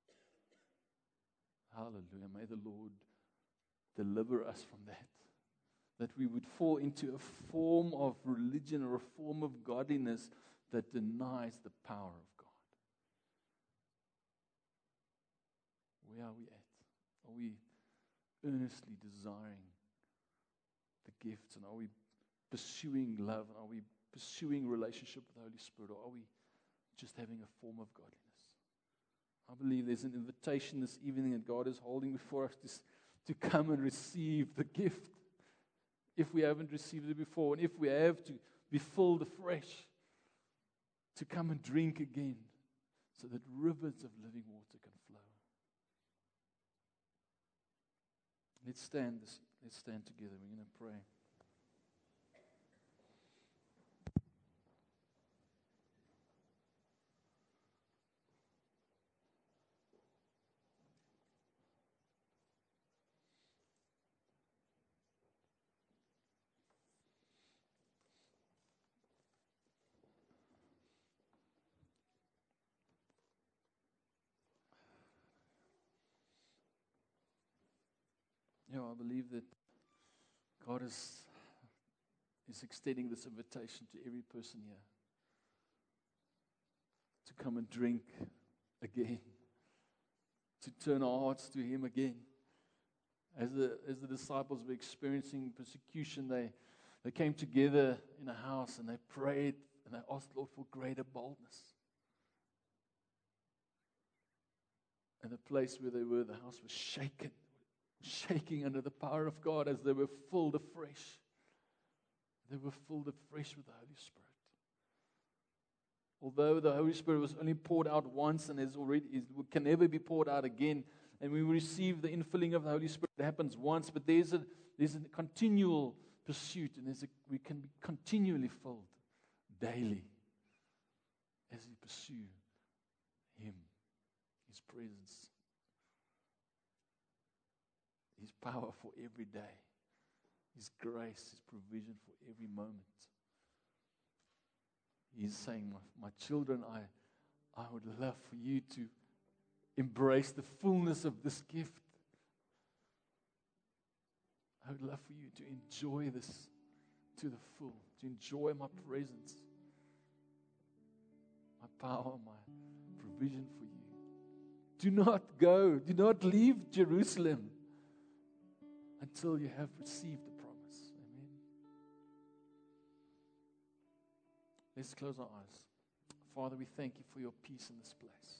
Hallelujah. May the Lord deliver us from that. That we would fall into a form of religion or a form of godliness that denies the power of God. Where are we at? Are we earnestly desiring the gifts? And are we pursuing love? And are we pursuing relationship with the Holy Spirit? Or are we just having a form of godliness? I believe there's an invitation this evening that God is holding before us to, to come and receive the gift. If we haven't received it before, and if we have, to be filled afresh, to come and drink again, so that rivers of living water can flow. Let's stand this, let's stand together. We're going to pray. Yeah, I believe that God is, is extending this invitation to every person here to come and drink again, to turn our hearts to Him again. As the as the disciples were experiencing persecution, they, they came together in a house and they prayed and they asked the Lord for greater boldness. And the place where they were, the house was shaken. Shaking under the power of God as they were filled afresh. They were filled afresh with the Holy Spirit. Although the Holy Spirit was only poured out once and is already is, can never be poured out again, and we receive the infilling of the Holy Spirit, it happens once, but there's a there's a continual pursuit, and there's a, we can be continually filled daily as we pursue Him, His presence. His power for every day. His grace, His provision for every moment. He's saying, my, my children, I, I would love for you to embrace the fullness of this gift. I would love for you to enjoy this to the full, to enjoy my presence, my power, my provision for you. Do not go, do not leave Jerusalem until you have received the promise. Amen. Let's close our eyes. Father, we thank you for your peace in this place.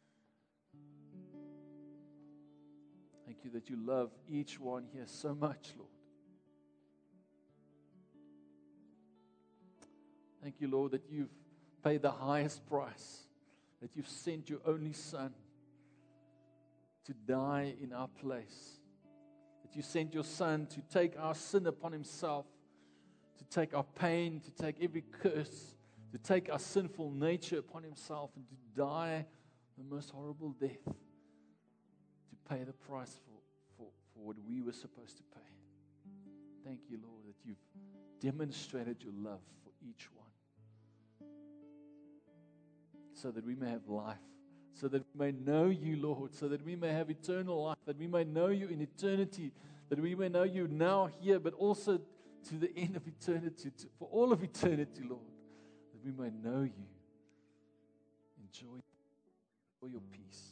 Thank you that you love each one here so much, Lord. Thank you, Lord, that you've paid the highest price, that you've sent your only Son to die in our place, that you sent your Son to take our sin upon himself, to take our pain, to take every curse, to take our sinful nature upon himself and to die the most horrible death, to pay the price for, for, for what we were supposed to pay. Thank you, Lord, that you've demonstrated your love for each one, so that we may have life, so that we may know you, Lord, so that we may have eternal life, that we may know you in eternity, that we may know you now here, but also to the end of eternity, to, for all of eternity, Lord, that we may know you, enjoy, enjoy your peace.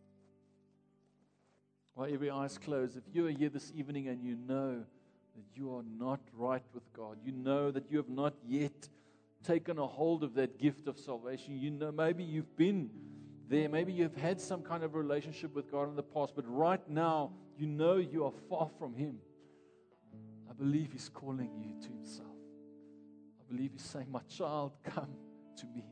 While every eye is closed, if you are here this evening and you know that you are not right with God, you know that you have not yet taken a hold of that gift of salvation. You know, maybe you've been there, maybe you've had some kind of relationship with God in the past, but right now you know you are far from Him. I believe He's calling you to Himself. I believe He's saying, my child, come to me.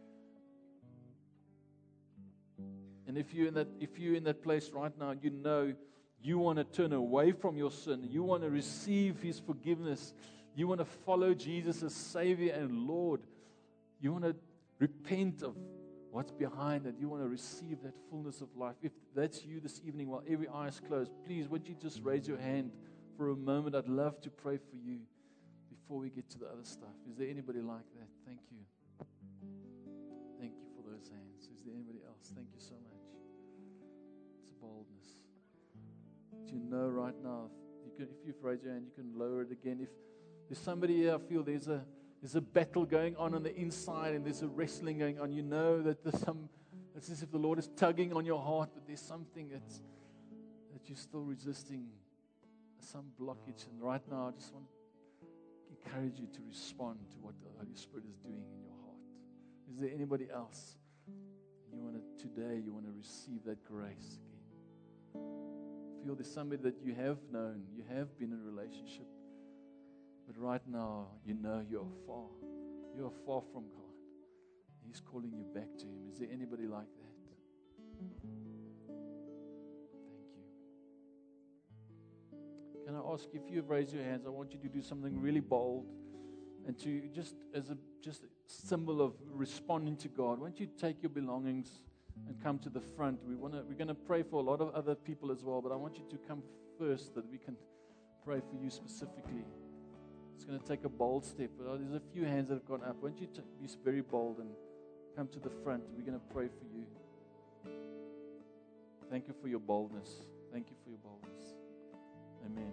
And if you're in that, if you're in that place right now, you know you want to turn away from your sin, you want to receive His forgiveness, you want to follow Jesus as Savior and Lord. You want to repent of what's behind it. You want to receive that fullness of life. If that's you this evening, while every eye is closed, please, would you just raise your hand for a moment? I'd love to pray for you before we get to the other stuff. Is there anybody like that? Thank you. Thank you for those hands. Is there anybody else? Thank you so much. It's a boldness. Do you know right now, you can, if you've raised your hand, you can lower it again. If there's somebody here, I feel there's a there's a battle going on on the inside, and there's a wrestling going on. You know that there's some, it's as if the Lord is tugging on your heart, but there's something that's that you're still resisting, some blockage. And right now, I just want to encourage you to respond to what the Holy Spirit is doing in your heart. Is there anybody else? You want to today? You want to receive that grace again? Feel there's somebody that you have known, you have been in a relationship. But right now, you know you are far. You are far from God. He's calling you back to Him. Is there anybody like that? Thank you. Can I ask, if you've raised your hands, I want you to do something really bold and to just as a just a symbol of responding to God. Why don't you take your belongings and come to the front? We want to. We're going to pray for a lot of other people as well, but I want you to come first that we can pray for you specifically. It's going to take a bold step. But there's a few hands that have gone up. Why don't you t- be very bold and come to the front? We're going to pray for you. Thank you for your boldness. Thank you for your boldness. Amen.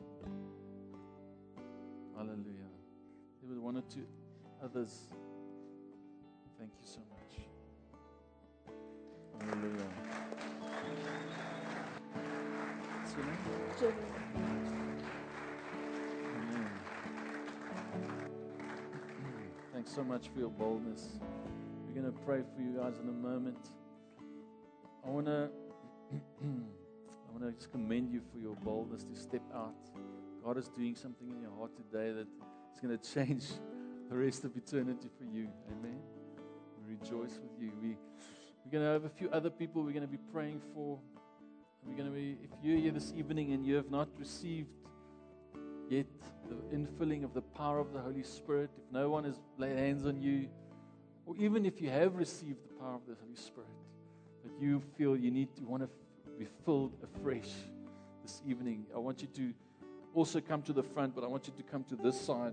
Hallelujah. There were one or two others. Thank you so much. Hallelujah. What's your name? Jillian. Thanks so much for your boldness. We're going to pray for you guys in a moment. I want to I want to just commend you for your boldness to step out. God is doing something in your heart today that is going to change the rest of eternity for you. Amen. We rejoice with you. We, we're going to have a few other people we're going to be praying for. We're going to be, if you're here this evening and you have not received yet the infilling of the power of the Holy Spirit, if no one has laid hands on you, or even if you have received the power of the Holy Spirit, but you feel you need to want to be filled afresh this evening, I want you to also come to the front, but I want you to come to this side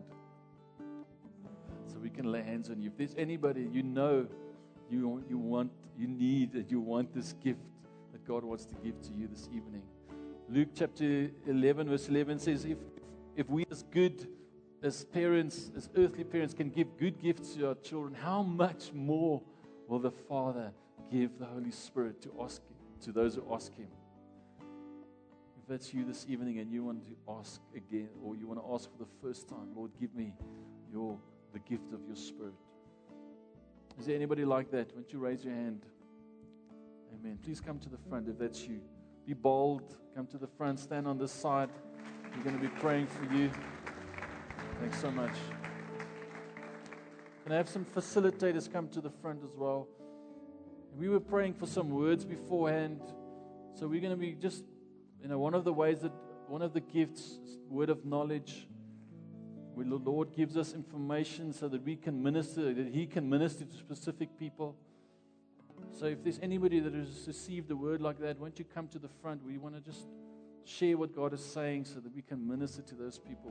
so we can lay hands on you. If there's anybody you know you, you want, you need, and you want this gift that God wants to give to you this evening. Luke chapter eleven, verse eleven says, if If we as good as parents, as earthly parents, can give good gifts to our children, how much more will the Father give the Holy Spirit to ask to those who ask Him? If that's you this evening and you want to ask again, or you want to ask for the first time, Lord, give me your the gift of your Spirit. Is there anybody like that? Won't you raise your hand? Amen. Please come to the front if that's you. Be bold. Come to the front. Stand on this side. We're going to be praying for you. Thanks so much. Can I have some facilitators come to the front as well? We were praying for some words beforehand. So we're going to be just, you know, one of the ways that, one of the gifts is word of knowledge. Where the Lord gives us information so that we can minister, that He can minister to specific people. So if there's anybody that has received a word like that, won't you come to the front? We want to just share what God is saying so that we can minister to those people.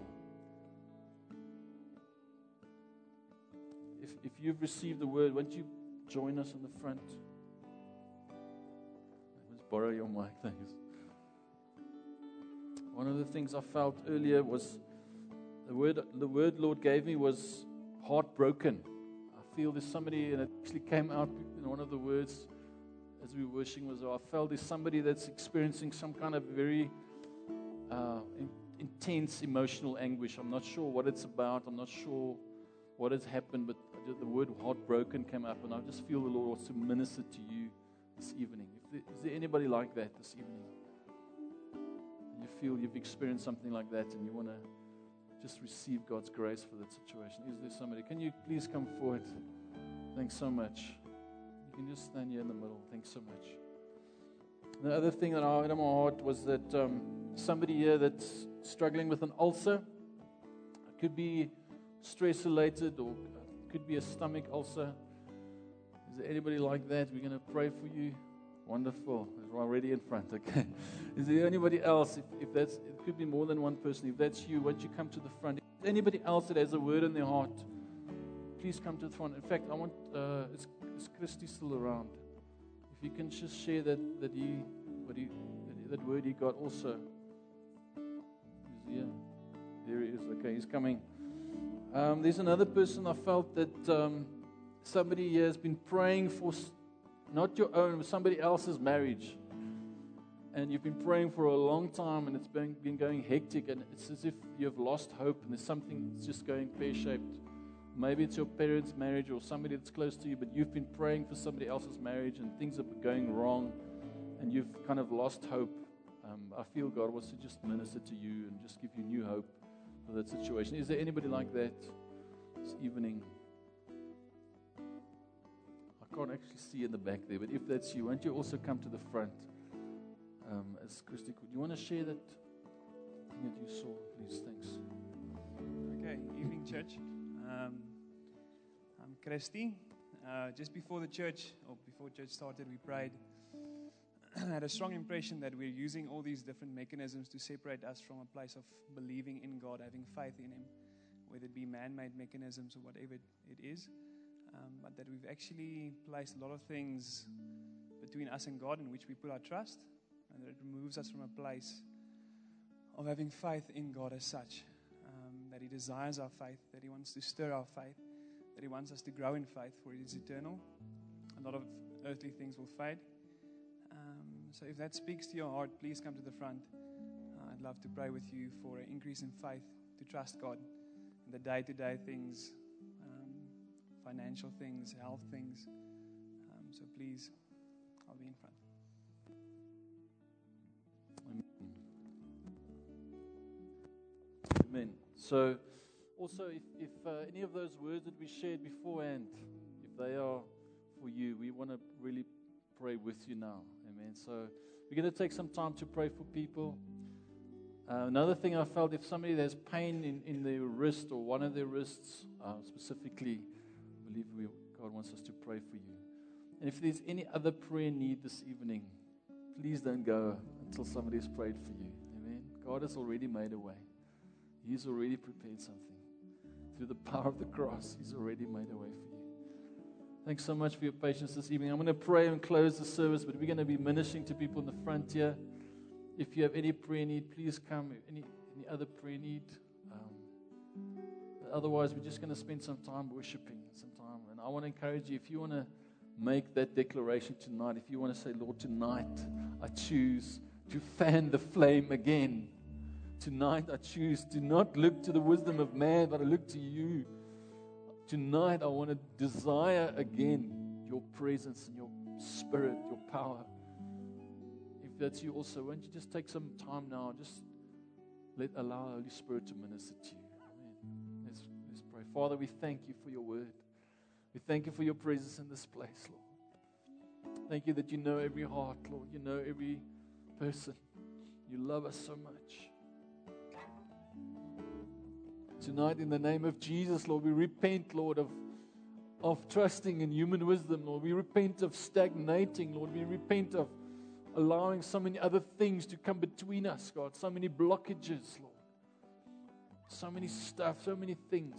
If, if you've received the word, won't you join us in the front? Let's borrow your mic, thanks. One of the things I felt earlier was the word the word Lord gave me was heartbroken. I feel there's somebody, and it actually came out in one of the words as we were worshiping, was I felt there's somebody that's experiencing some kind of very uh, in, intense emotional anguish. I'm not sure what it's about. I'm not sure what has happened, but the word heartbroken came up, and I just feel the Lord wants to minister to you this evening. If there, is there anybody like that this evening? And you feel you've experienced something like that, and you want to just receive God's grace for that situation. Is there somebody? Can you please come forward? Thanks so much. You can just stand here in the middle. Thanks so much. The other thing that I had in my heart was that um, somebody here that's struggling with an ulcer. It could be stress-related, or it could be a stomach ulcer. Is there anybody like that? We're going to pray for you. Wonderful. We're already in front. Okay. Is there anybody else? If, if that's, it could be more than one person. If that's you, won't you come to the front? If there's anybody else that has a word in their heart, please come to the front. In fact, I want. Uh, is, is Christy still around? If you can just share that that he, what he, that, that word he got also. He's here. There he is. Okay, he's coming. Um, there's another person I felt that um, somebody here has been praying for. Not your own, but somebody else's marriage. And you've been praying for a long time, and it's been, been going hectic, and it's as if you've lost hope, and there's something that's just going pear-shaped. Maybe it's your parents' marriage or somebody that's close to you, but you've been praying for somebody else's marriage, and things are going wrong, and you've kind of lost hope. Um, I feel God wants to just minister to you and just give you new hope for that situation. Is there anybody like that this evening? I can't actually see in the back there, but if that's you, won't you also come to the front? Um, as Christy, could you want to share that thing that you saw, please? Thanks. Okay, evening church. Um, I'm Christy. Uh, just before the church, or before church started, we prayed. I had a strong impression that we're using all these different mechanisms to separate us from a place of believing in God, having faith in Him, whether it be man-made mechanisms or whatever it is. Um, but that we've actually placed a lot of things between us and God in which we put our trust, and that it removes us from a place of having faith in God as such, um, that He desires our faith, that He wants to stir our faith, that He wants us to grow in faith, for it is eternal. A lot of earthly things will fade. Um, so if that speaks to your heart, please come to the front. Uh, I'd love to pray with you for an increase in faith, to trust God in the day-to-day things, financial things, health things. Um, so please, I'll be in front. Amen. Amen. So, also, if, if uh, any of those words that we shared beforehand, if they are for you, we want to really pray with you now. Amen. So, we're going to take some time to pray for people. Uh, another thing I felt, if somebody has pain in, in their wrist or one of their wrists uh, specifically, I believe we, God wants us to pray for you. And if there's any other prayer need this evening, please don't go until somebody's prayed for you. Amen. God has already made a way. He's already prepared something. Through the power of the cross, He's already made a way for you. Thanks so much for your patience this evening. I'm going to pray and close the service, but we're going to be ministering to people in the front here. If you have any prayer need, please come. Any, any other prayer need? Um, otherwise, we're just going to spend some time worshiping, some time. And I want to encourage you, if you want to make that declaration tonight, if you want to say, Lord, tonight I choose to fan the flame again. Tonight I choose to not look to the wisdom of man, but I look to you. Tonight, I want to desire again your presence and your spirit, your power. If that's you also, won't you just take some time now, just let allow the Holy Spirit to minister to you. Amen. Let's, let's pray. Father, we thank you for your word. We thank you for your presence in this place, Lord. Thank you that you know every heart, Lord. You know every person. You love us so much. Tonight, in the name of Jesus, Lord, we repent, Lord, of, of trusting in human wisdom, Lord. We repent of stagnating, Lord. We repent of allowing so many other things to come between us, God. So many blockages, Lord. So many stuff, so many things.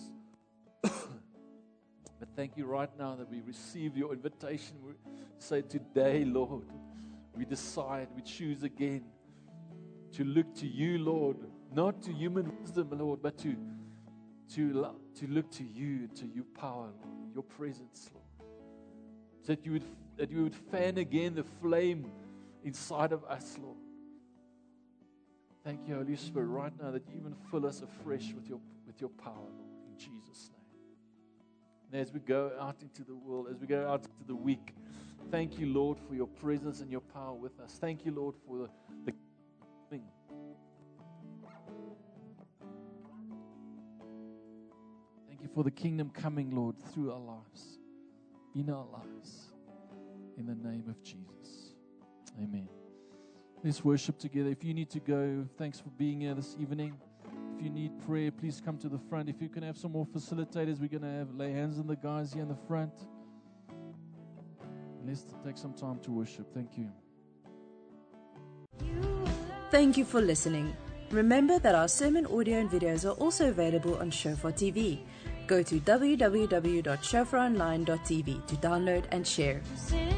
But thank you right now that we receive your invitation. We say today, Lord, we decide, we choose again to look to you, Lord. Not to human wisdom, Lord, but to To, to look to you, to your power, Lord, your presence, Lord. So that you would that you would fan again the flame inside of us, Lord. Thank you, Holy Spirit, right now that you even fill us afresh with your with your power, Lord, in Jesus' name. And as we go out into the world, as we go out into the week, thank you, Lord, for your presence and your power with us. Thank you, Lord, for the, the thing. For the kingdom coming, Lord, through our lives, in our lives, in the name of Jesus. Amen. Let's worship together. If you need to go, thanks for being here this evening. If you need prayer, please come to the front. If you can have some more facilitators, we're going to have lay hands on the guys here in the front. Let's take some time to worship. Thank you. Thank you for listening. Remember that our sermon audio and videos are also available on Shofar T V. Go to w w w dot shofar online dot t v to download and share.